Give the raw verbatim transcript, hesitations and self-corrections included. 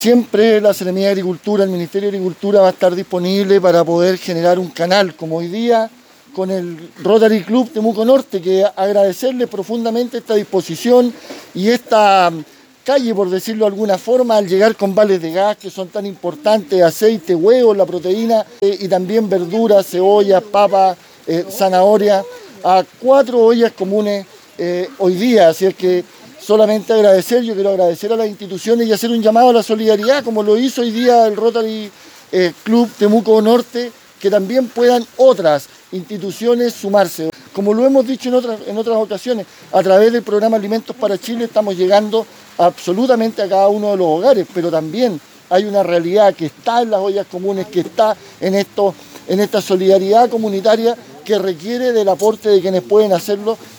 Siempre la Seremía de Agricultura, el Ministerio de Agricultura va a estar disponible para poder generar un canal, como hoy día con el Rotary Club Temuco Norte, que agradecerle profundamente esta disposición y esta calle, por decirlo de alguna forma, al llegar con vales de gas que son tan importantes, aceite, huevos, la proteína eh, y también verduras, cebollas, papas, eh, zanahoria, a cuatro ollas comunes eh, hoy día, así es que solamente agradecer, yo quiero agradecer a las instituciones y hacer un llamado a la solidaridad, como lo hizo hoy día el Rotary eh, Club Temuco Norte, que también puedan otras instituciones sumarse. Como lo hemos dicho en otras, en otras ocasiones, a través del programa Alimentos para Chile estamos llegando absolutamente a cada uno de los hogares, pero también hay una realidad que está en las ollas comunes, que está en, esto, en esta solidaridad comunitaria que requiere del aporte de quienes pueden hacerlo